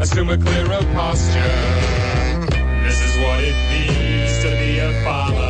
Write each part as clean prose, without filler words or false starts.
assume a clearer posture. This is what it means to be a farmer.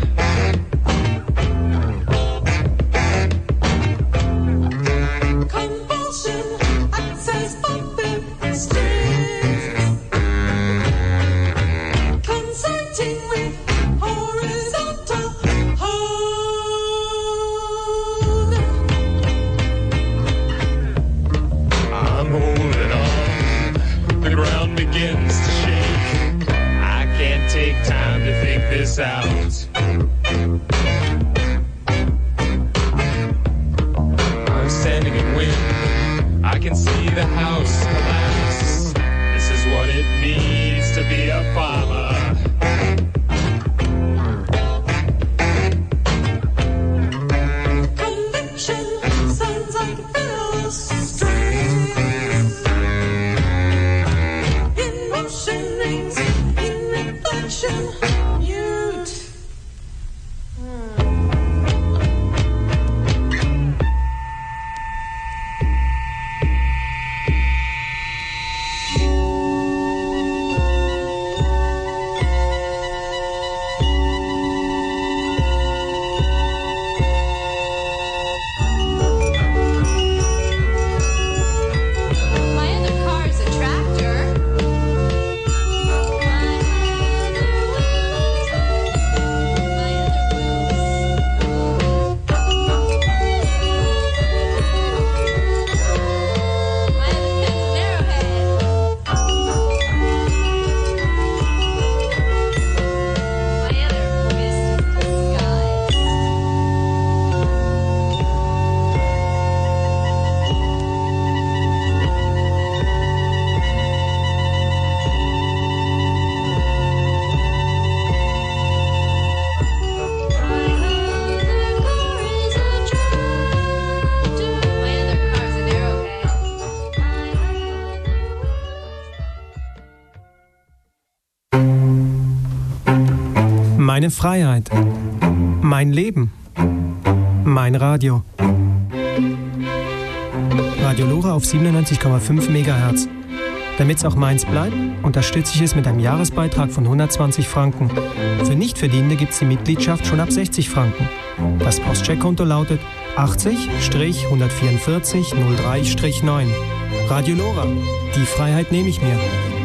Out. I'm standing in wind. I can see the house collapse. This is what it means to be a farmer. Conviction sounds like illustrations. Emotion rings in reflection. Meine Freiheit. Mein Leben. Mein Radio. Radio Lora auf 97,5 MHz. Damit es auch meins bleibt, unterstütze ich es mit einem Jahresbeitrag von 120 Franken. Für Nichtverdienende gibt es die Mitgliedschaft schon ab 60 Franken. Das Postcheckkonto lautet 80-144-03-9. Radio Lora. Die Freiheit nehme ich mir.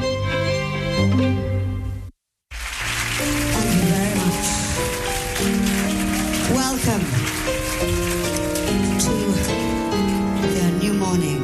Welcome to the new morning.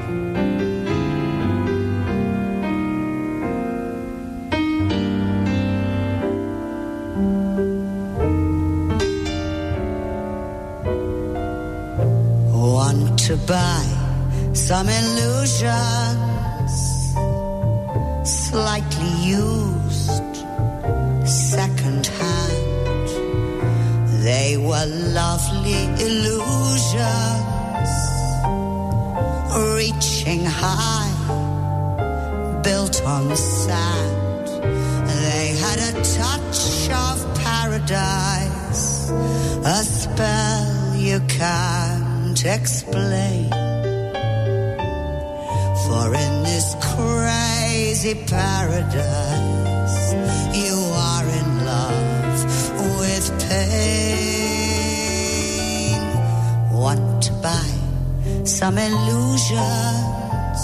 Want to buy some illusions, slightly used, second hand. They were lovely illusions, reaching high, built on sand. They had a touch of paradise, a spell you can't explain. For in this crazy paradise, you are in love with pain. Want to buy some illusions,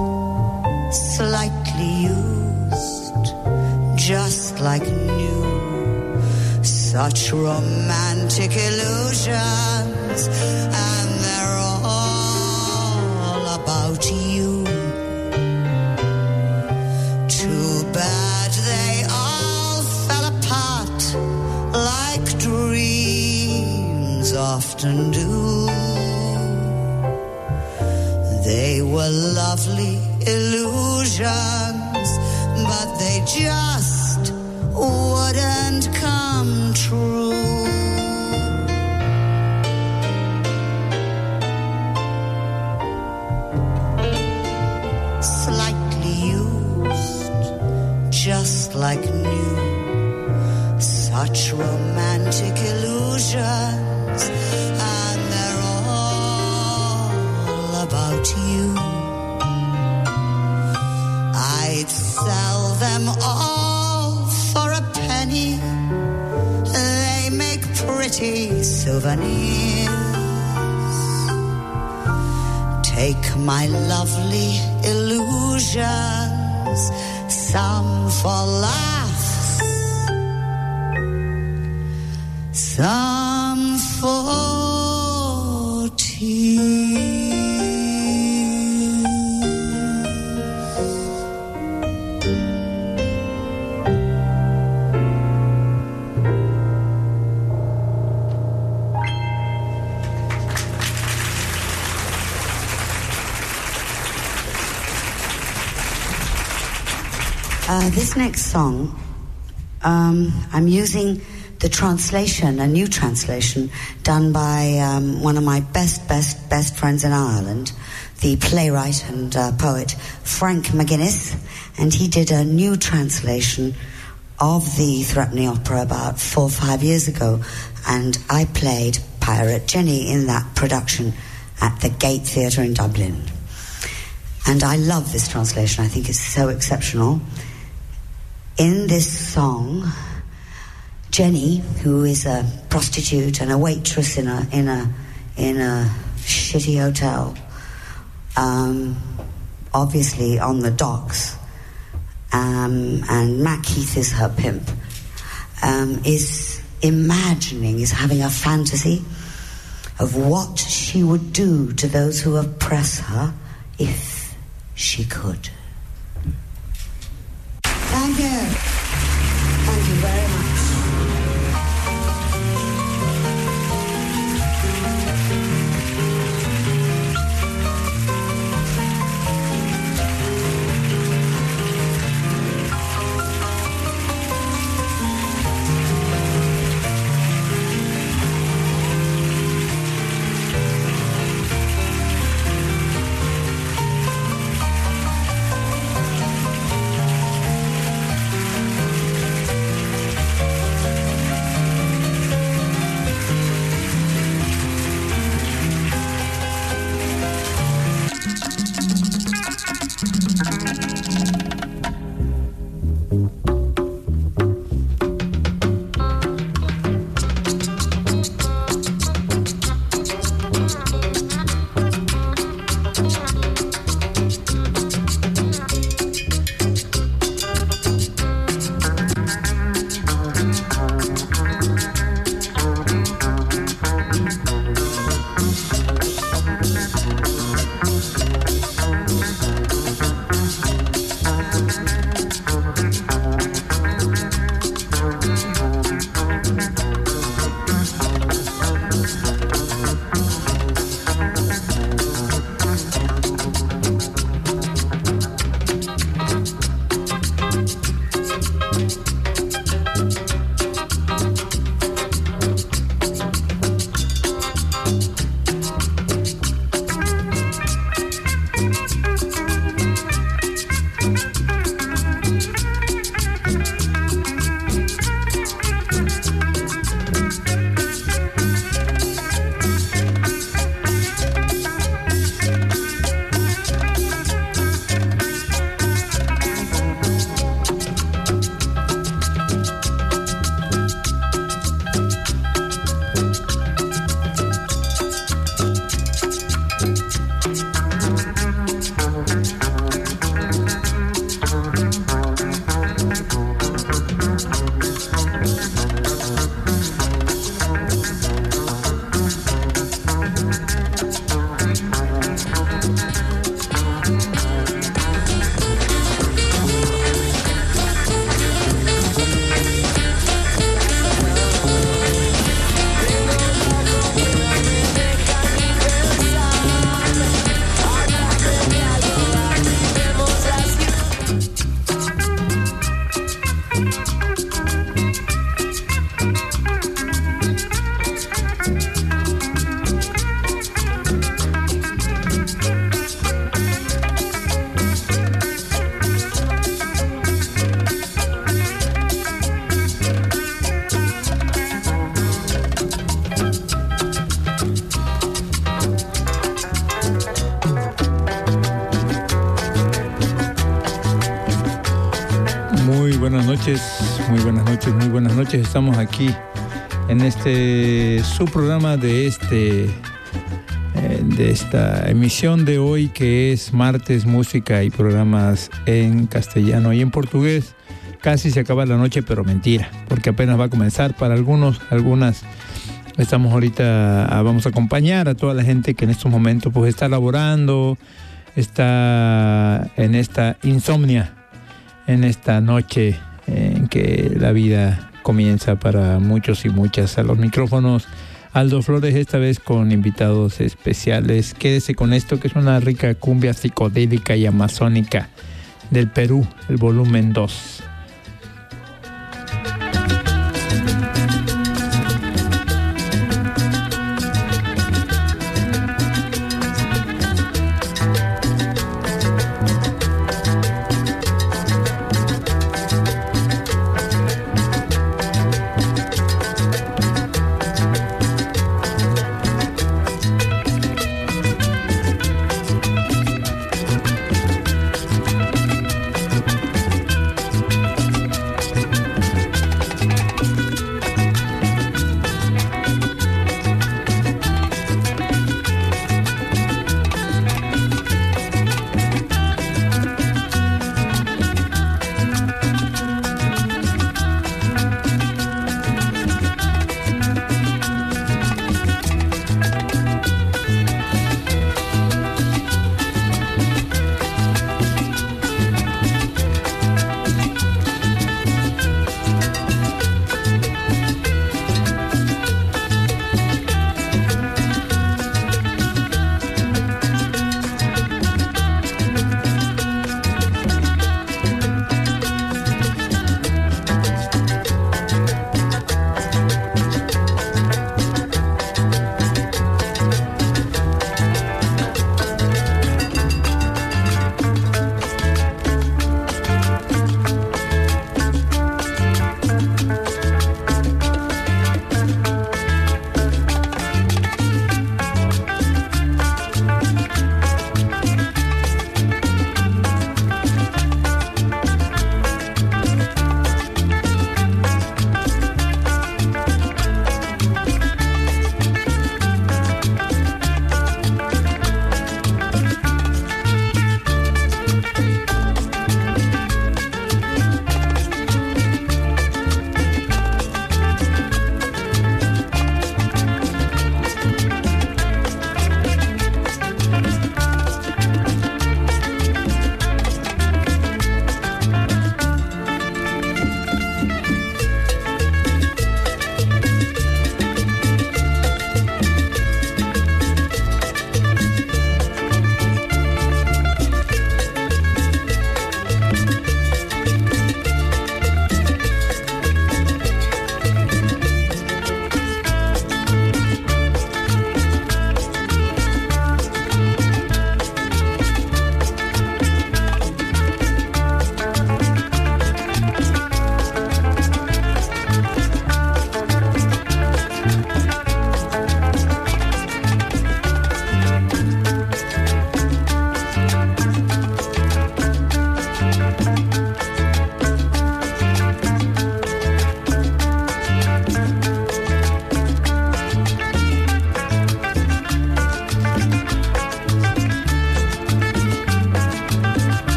slightly used, just like new. Such romantic illusions, and they're all about you. Too bad they all fell apart like dreams often do. They were lovely illusions, but they just wouldn't come true. Slightly used, just like new. Such romantic illusions, and they're all about you. them all for a penny. They make pretty souvenirs. Take my lovely illusions, some for laughs, some for tears. This next song, I'm using the translation, a new translation, done by one of my best friends in Ireland, the playwright and poet Frank McGuinness, and he did a new translation of the Threepenny Opera about 4 or 5 years ago, and I played Pirate Jenny in that production at the Gate Theatre in Dublin. And I love this translation. I think it's so exceptional. In this song, Jenny, who is a prostitute and a waitress in a shitty hotel, obviously on the docks, and Mac Heath is her pimp, is having a fantasy of what she would do to those who oppress her if she could. Thank you. Thank you very much. Muy buenas noches, muy buenas noches, muy buenas noches. Estamos aquí en su programa de esta emisión de hoy, que es martes, música y programas en castellano y en portugués. Casi se acaba la noche, pero mentira, porque apenas va a comenzar para algunas. Estamos ahorita, vamos a acompañar a toda la gente que en estos momentos pues está laborando, está en esta insomnia, en esta noche en que la vida comienza para muchos y muchas. A los micrófonos Aldo Flores, esta vez con invitados especiales. Quédese con esto, que es una rica cumbia psicodélica y amazónica del Perú, el volumen 2.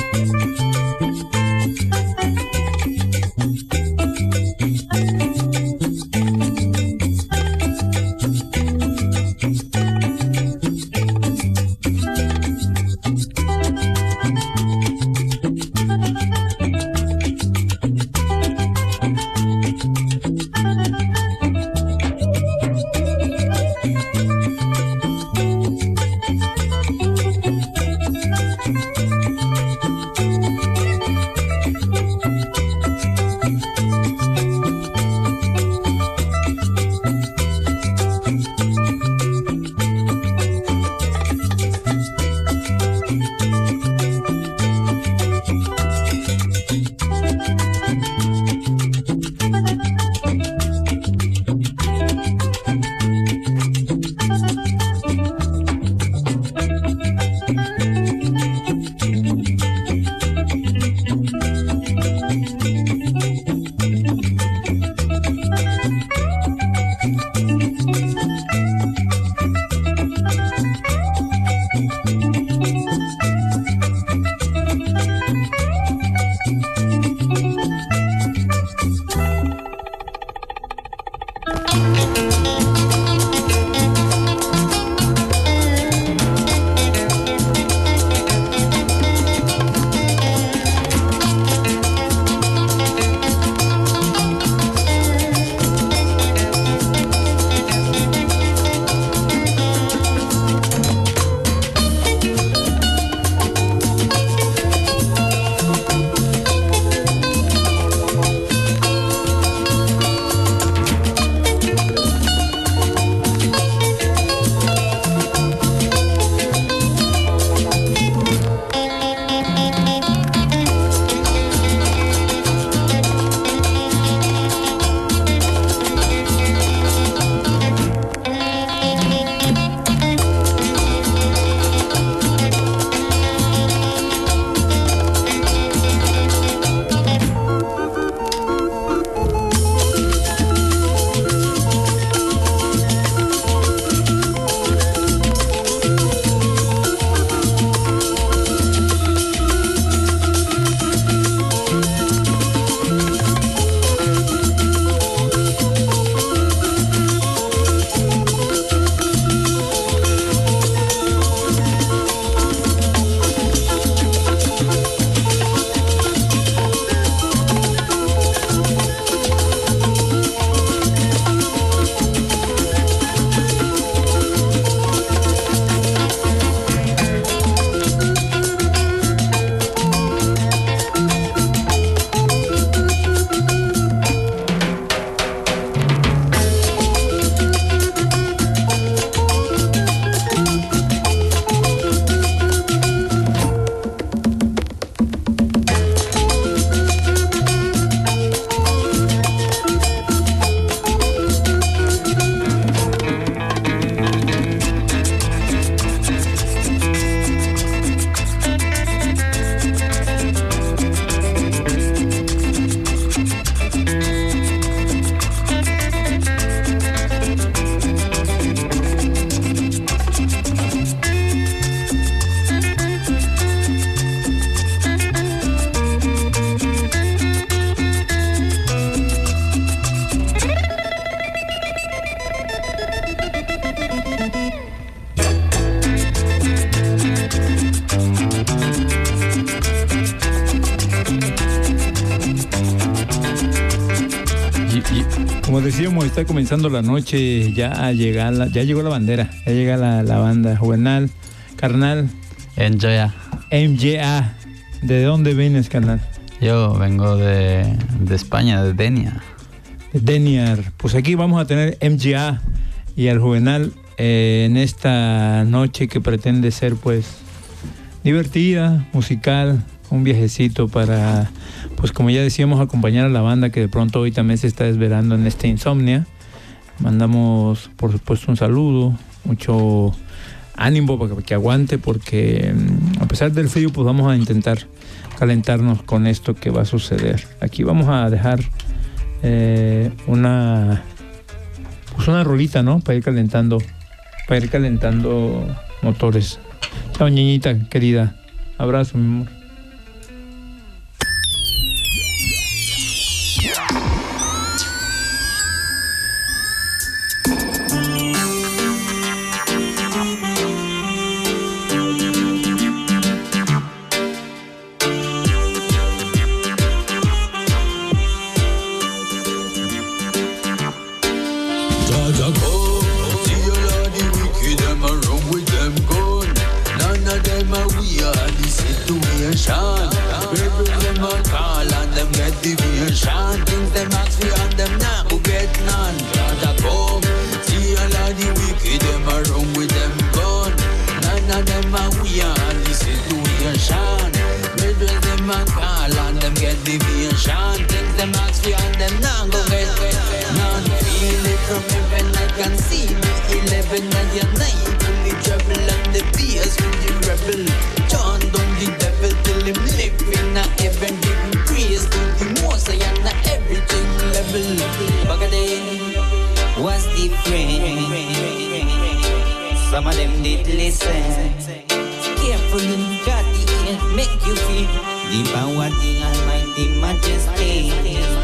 Como decíamos, está comenzando la noche, ya llegó la bandera, ya llega la banda juvenal, carnal. MJA. ¿De dónde vienes, carnal? Yo vengo de España, de Denia. Deniar. Pues aquí vamos a tener MJA y al juvenal en esta noche que pretende ser pues divertida, musical, un viajecito para, pues como ya decíamos, acompañar a la banda que de pronto hoy también se está desvelando en esta insomnia. Mandamos por supuesto un saludo, mucho ánimo para que aguante, porque a pesar del frío pues vamos a intentar calentarnos con esto que va a suceder. Aquí vamos a dejar una rolita, ¿no? Para ir calentando motores. Chao, niñita querida. Abrazo, mi amor. deviation. People them a call and them get deviation. Things them ask for and them not go get none. Gotta come, see all of the wicked them a run with them gun. None of them a we are the situation. People them a call and them get deviation. Things them ask for and them not go get none. Feel it from heaven, I can see the 11 and your night. The trouble and the fears with the rebel. John down the devil till him live in a heaven. Giving praise to the most I and everything level. Bagadin was different. Some of them did listen. Careful and got the end, make you feel the power, the almighty majesty.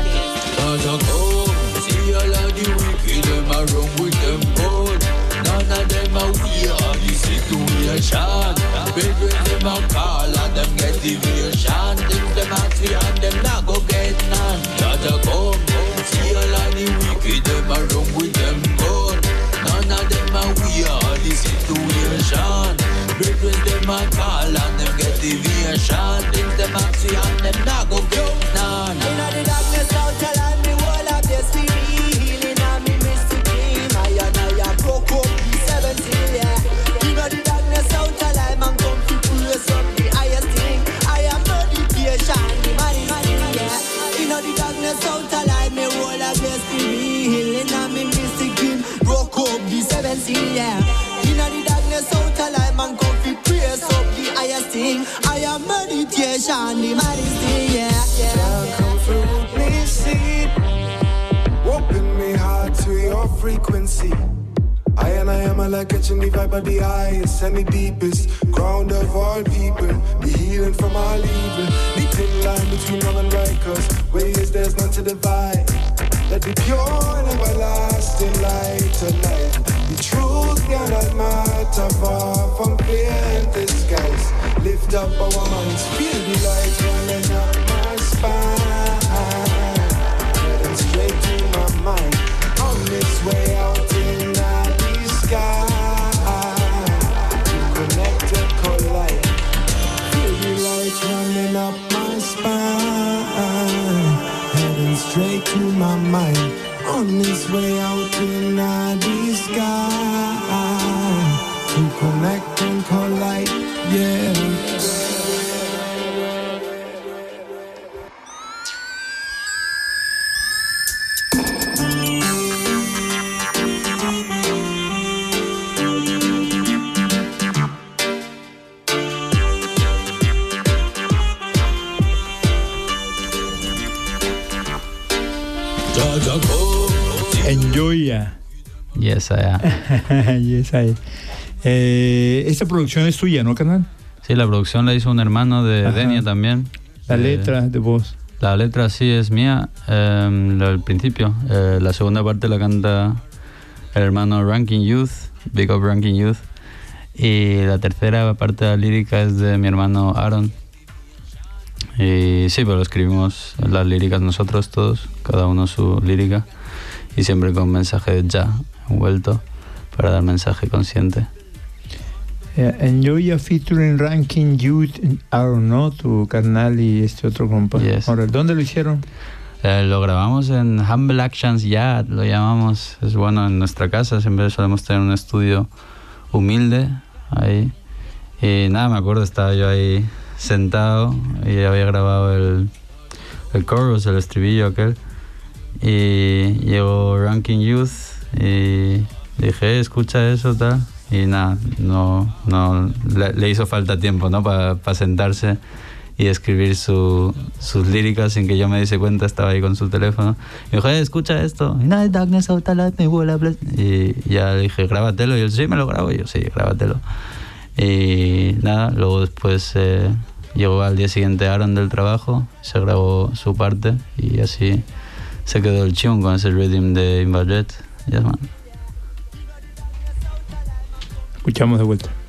See all of the wicked, them a run with them gold. None of them are we are the situation. People them a call and them get deviation. Things them ask for and them not go get none. Gotta come, see all of the wicked, them a run with them gold. None of them are we are the situation. People them a call and them get deviation. Things them ask for and them not go get none. In the darkness out alive, me wall of destiny. Healing on me mystic dream. I broke up the 70, yeah. In the darkness out alive, man come to praise up the highest thing. I am meditation, the man is still, yeah. In the darkness out alive, me wall of destiny. Healing on me mystic dream. Broke up the 70, yeah. In the darkness out alive, man come to praise up the highest thing. I am meditation, the man is still, yeah. Come through me, see. Open me heart to your frequency. I am a like catching the vibe of the highest and the deepest ground of all people. The healing from all evil. The thin line between wrong and right, cause ways there's none to divide. Let the pure and everlasting light tonight. The truth cannot matter far from clear in the skies. Lift up our minds, feel the light running up my spine. Heading straight to my mind. On this way out in the sky. To connect and collide. Feel the light running up my spine. Heading straight to my mind. On this way out in the sky. To connect and collide, yeah. Enjoy. Yes, I am. Yes, I am. Esta producción es tuya, ¿no, carnal? Sí, la producción la hizo un hermano de Denia también. La letra de vos. La letra sí es mía, el principio. La segunda parte la canta el hermano Ranking Youth, Big Up Ranking Youth. Y la tercera parte de la lírica es de mi hermano Aaron. Y sí, pero escribimos las líricas nosotros todos, cada uno su lírica. Y siempre con mensaje ya envuelto para dar mensaje consciente. Enjoy featuring Ranking Youth, Aaron, ¿no? Tu carnal y este otro compa. Yes. ¿Dónde lo hicieron? Lo grabamos en Humble Actions Yard, lo llamamos. Es bueno, en nuestra casa siempre solemos tener un estudio humilde ahí. Y nada, me acuerdo, estaba yo ahí sentado y había grabado el chorus, el estribillo aquel. Y llegó Ranking Youth y dije, escucha eso, tal. Y nada, no le hizo falta tiempo, ¿no? Para sentarse y escribir sus líricas sin que yo me diese cuenta. Estaba ahí con su teléfono y dijo, escucha esto. Y ya le dije, grábatelo. Y él, sí, me lo grabo. Y yo, sí, grábatelo. Y nada, luego después llegó al día siguiente Aaron del trabajo, se grabó su parte y así se quedó el tune con ese rhythm de Invadet. Yes, man. Escuchamos de vuelta.